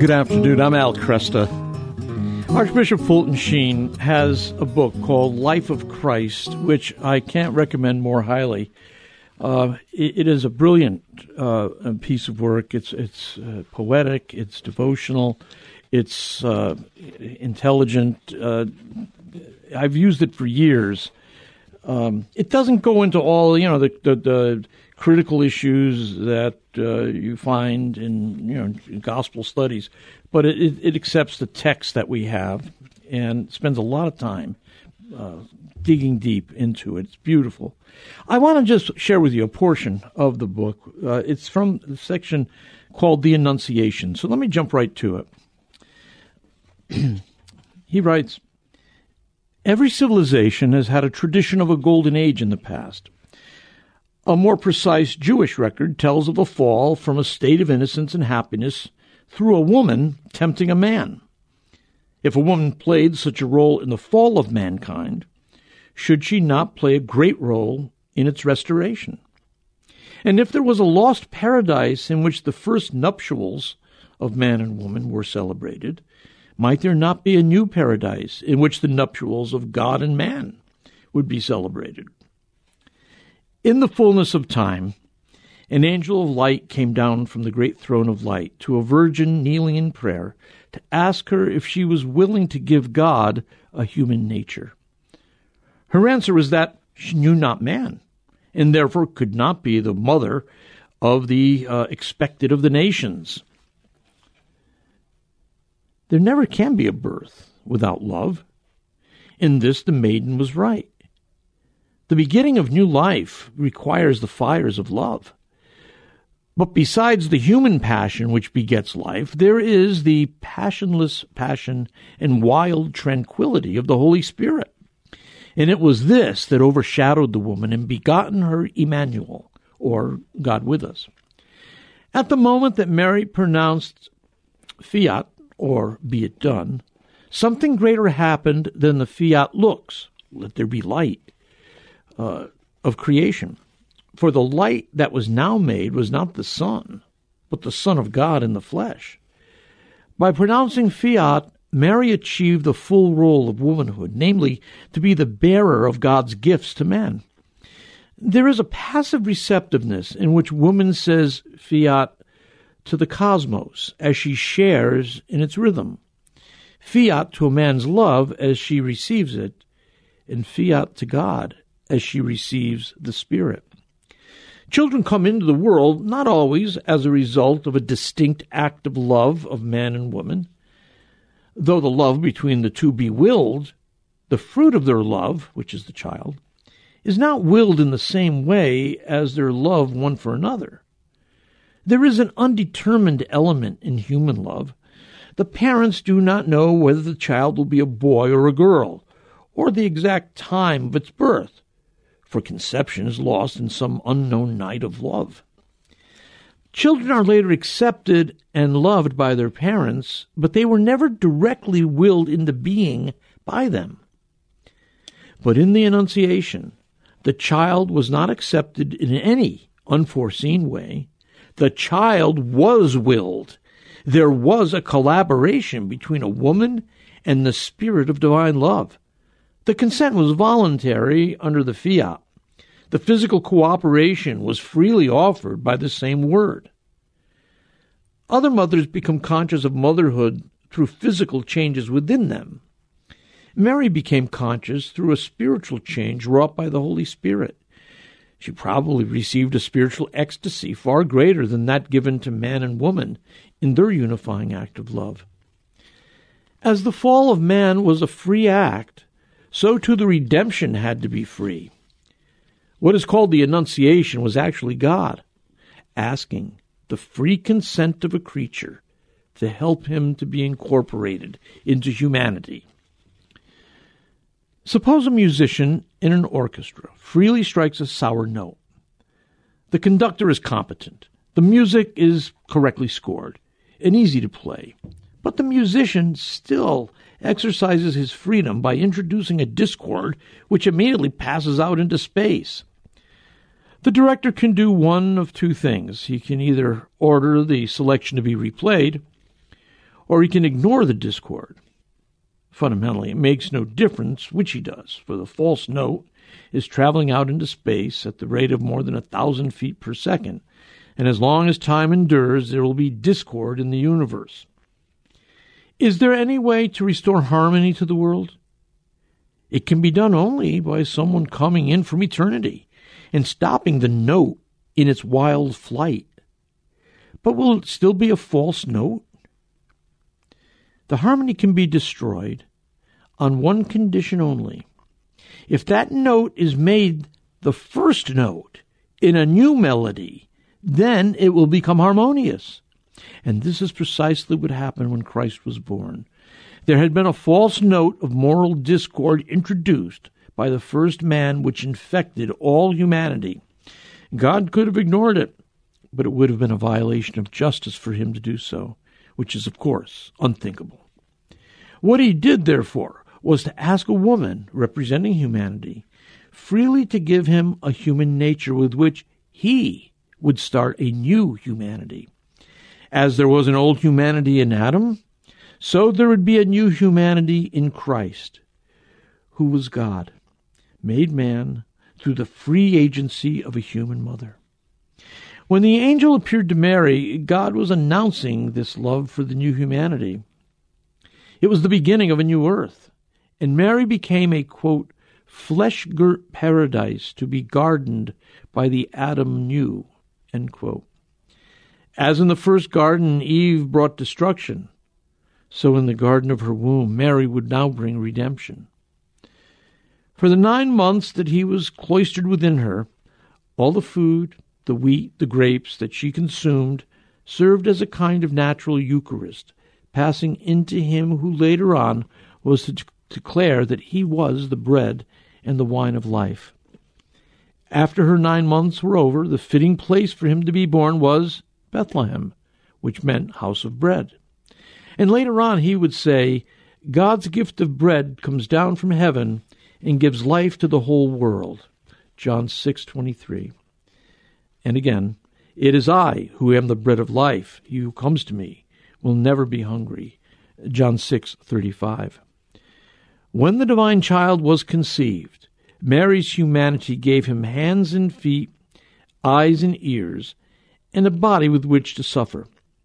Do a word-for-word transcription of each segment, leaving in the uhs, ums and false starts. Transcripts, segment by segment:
Good afternoon. I'm Al Kresta. Archbishop Fulton Sheen has a book called Life of Christ, which I can't recommend more highly. Uh, it, it is a brilliant uh, piece of work. It's it's uh, poetic. It's devotional. It's uh, intelligent. Uh, I've used it for years. Um, it doesn't go into all, you know, the, the, the critical issues that uh, you find in, you know, gospel studies, but it, it, it accepts the text that we have and spends a lot of time uh, digging deep into it. It's beautiful. I want to just share with you a portion of the book. Uh, it's from the section called The Annunciation. So let me jump right to it. He writes, "Every civilization has had a tradition of a golden age in the past. A more precise Jewish record tells of a fall from a state of innocence and happiness through a woman tempting a man. If a woman played such a role in the fall of mankind, should she not play a great role in its restoration? And if there was a lost paradise in which the first nuptials of man and woman were celebrated, might there not be a new paradise in which the nuptials of God and man would be celebrated? In the fullness of time, an angel of light came down from the great throne of light to a virgin kneeling in prayer to ask her if she was willing to give God a human nature. Her answer was that she knew not man, and therefore could not be the mother of the uh, expected of the nations. There never can be a birth without love. In this the maiden was right. The beginning of new life requires the fires of love. But besides the human passion which begets life, there is the passionless passion and wild tranquility of the Holy Spirit. And it was this that overshadowed the woman and begotten her Emmanuel, or God with us. At the moment that Mary pronounced fiat, or be it done, something greater happened than the fiat looks, let there be light, uh, of creation. For the light that was now made was not the sun, but the Son of God in the flesh. By pronouncing fiat, Mary achieved the full role of womanhood, namely, to be the bearer of God's gifts to man. There is a passive receptiveness in which woman says fiat to the cosmos as she shares in its rhythm, fiat to a man's love as she receives it, and fiat to God as she receives the Spirit. Children come into the world not always as a result of a distinct act of love of man and woman. Though the love between the two be willed, the fruit of their love, which is the child, is not willed in the same way as their love one for another. There is an undetermined element in human love. The parents do not know whether the child will be a boy or a girl, or the exact time of its birth, for conception is lost in some unknown night of love. Children are later accepted and loved by their parents, but they were never directly willed into being by them. But in the Annunciation, the child was not accepted in any unforeseen way. The child was willed. There was a collaboration between a woman and the spirit of divine love. The consent was voluntary under the fiat. The physical cooperation was freely offered by the same word. Other mothers become conscious of motherhood through physical changes within them. Mary became conscious through a spiritual change wrought by the Holy Spirit. She probably received a spiritual ecstasy far greater than that given to man and woman in their unifying act of love. As the fall of man was a free act, so too the redemption had to be free. What is called the Annunciation was actually God asking the free consent of a creature to help him to be incorporated into humanity. Suppose a musician in an orchestra freely strikes a sour note. The conductor is competent. The music is correctly scored and easy to play. But the musician still exercises his freedom by introducing a discord which immediately passes out into space. The director can do one of two things. He can either order the selection to be replayed, or he can ignore the discord. Fundamentally, it makes no difference which he does, for the false note is traveling out into space at the rate of more than a thousand feet per second, and as long as time endures, there will be discord in the universe. Is there any way to restore harmony to the world? It can be done only by someone coming in from eternity and stopping the note in its wild flight. But will it still be a false note? The harmony can be destroyed on one condition only. If that note is made the first note in a new melody, then it will become harmonious. And this is precisely what happened when Christ was born. There had been a false note of moral discord introduced by the first man, which infected all humanity. God could have ignored it, but it would have been a violation of justice for him to do so, which is, of course, unthinkable. What he did, therefore, was to ask a woman representing humanity freely to give him a human nature with which he would start a new humanity. As there was an old humanity in Adam, so there would be a new humanity in Christ, who was God, made man through the free agency of a human mother. When the angel appeared to Mary, God was announcing this love for the new humanity. It was the beginning of a new earth, and Mary became a, quote, flesh-girt paradise to be gardened by the Adam new, end quote. As in the first garden, Eve brought destruction, so in the garden of her womb, Mary would now bring redemption. For the nine months that he was cloistered within her, all the food, the wheat, the grapes that she consumed served as a kind of natural Eucharist, passing into him who later on was to declare that he was the bread and the wine of life. After her nine months were over, the fitting place for him to be born was Bethlehem, which meant house of bread. And later on he would say, God's gift of bread comes down from heaven and gives life to the whole world. John six twenty-three. And again, it is I who am the bread of life. He who comes to me will never be hungry. John six thirty-five. When the divine child was conceived, Mary's humanity gave him hands and feet, eyes and ears, and a body with which to suffer.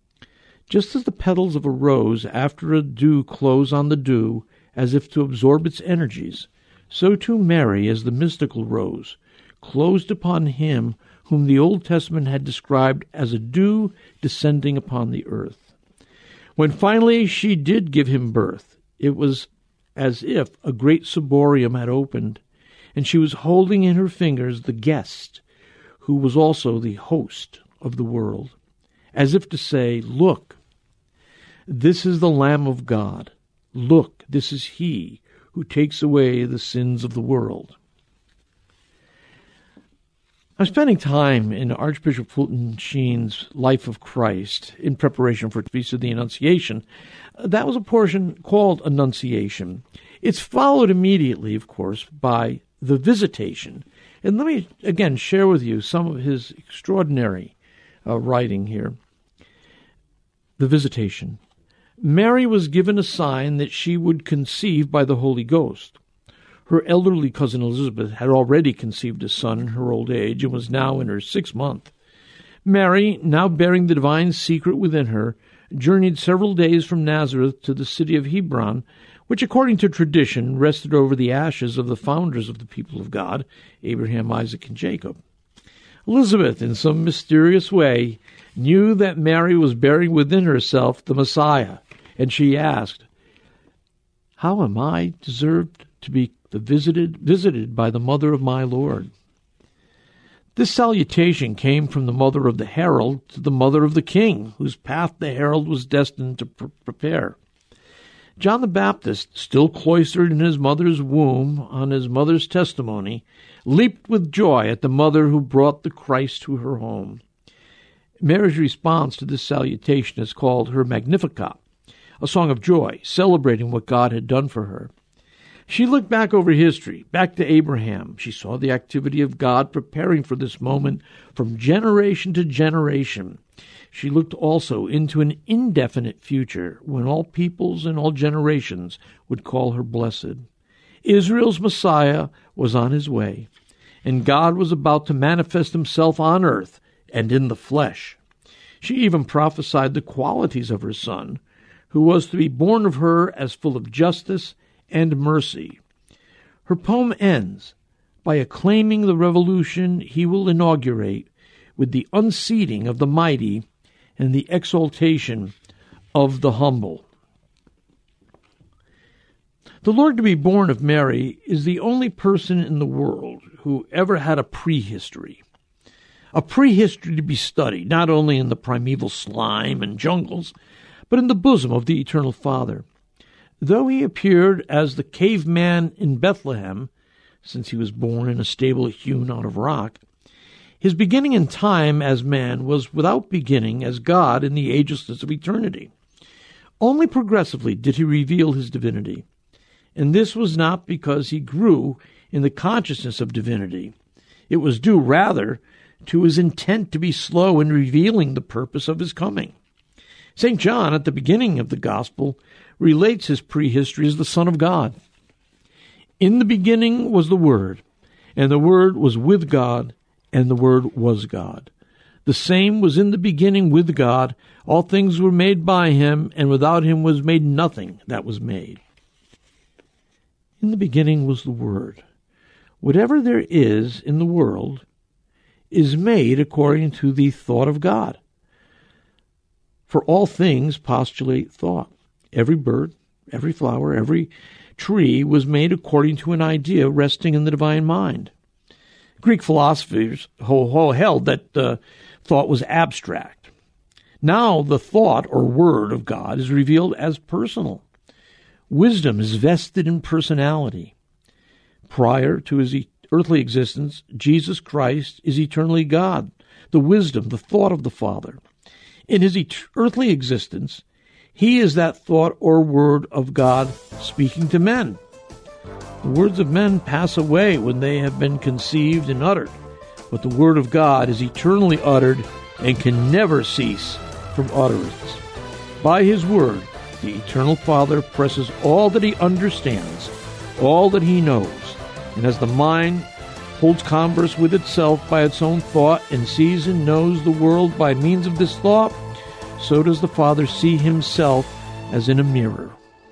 Just as the petals of a rose after a dew close on the dew, as if to absorb its energies, so too Mary, as the mystical rose, closed upon him whom the Old Testament had described as a dew descending upon the earth. When finally she did give him birth, it was as if a great ciborium had opened, and she was holding in her fingers the guest, who was also the host of the world, as if to say, Look, this is the Lamb of God. Look, this is he who takes away the sins of the world. I'm spending time in Archbishop Fulton Sheen's Life of Christ in preparation for the Feast of the Annunciation. That was a portion called Annunciation. It's followed immediately, of course, by the Visitation. And let me, again, share with you some of his extraordinary uh, writing here. The Visitation. Mary was given a sign that she would conceive by the Holy Ghost. Her elderly cousin Elizabeth had already conceived a son in her old age and was now in her sixth month. Mary, now bearing the divine secret within her, journeyed several days from Nazareth to the city of Hebron, which, according to tradition, rested over the ashes of the founders of the people of God, Abraham, Isaac, and Jacob. Elizabeth, in some mysterious way, knew that Mary was bearing within herself the Messiah, and she asked, How am I deserved to be the visited, visited by the mother of my Lord? This salutation came from the mother of the herald to the mother of the king, whose path the herald was destined to pr- prepare. John the Baptist, still cloistered in his mother's womb on his mother's testimony, leaped with joy at the mother who brought the Christ to her home. Mary's response to this salutation is called her Magnificat, a song of joy, celebrating what God had done for her. She looked back over history, back to Abraham. She saw the activity of God preparing for this moment from generation to generation. she looked also into an indefinite future when all peoples and all generations would call her blessed. Israel's Messiah was on his way, and God was about to manifest himself on earth and in the flesh. She even prophesied the qualities of her Son, who was to be born of her as full of justice and mercy. Her poem ends by acclaiming the revolution he will inaugurate with the unseating of the mighty and the exaltation of the humble. The Lord to be born of Mary is the only person in the world who ever had a prehistory. A prehistory to be studied not only in the primeval slime and jungles, but in the bosom of the Eternal Father. Though he appeared as the caveman in Bethlehem, since he was born in a stable hewn out of rock, his beginning in time as man was without beginning as God in the agelessness of eternity. Only progressively did he reveal his divinity, and this was not because he grew in the consciousness of divinity. It was due rather to his intent to be slow in revealing the purpose of his coming. Saint John, at the beginning of the Gospel, relates his prehistory as the Son of God. In the beginning was the Word, and the Word was with God, and the Word was God. The same was in the beginning with God. All things were made by him, and without him was made nothing that was made. In the beginning was the Word. Whatever there is in the world is made according to the thought of God. For all things postulate thought. Every bird, every flower, every tree was made according to an idea resting in the divine mind. Greek philosophers held that uh, thought was abstract. Now the thought or word of God is revealed as personal. Wisdom is vested in personality. Prior to his earthly existence, Jesus Christ is eternally God, the wisdom, the thought of the Father. In his et- earthly existence, he is that thought or word of God speaking to men. The words of men pass away when they have been conceived and uttered, but the word of God is eternally uttered and can never cease from utterance. By his word, the eternal Father presses all that he understands, all that he knows, and as the mind holds converse with itself by its own thought and sees and knows the world by means of this thought, so does the Father see himself as in a mirror.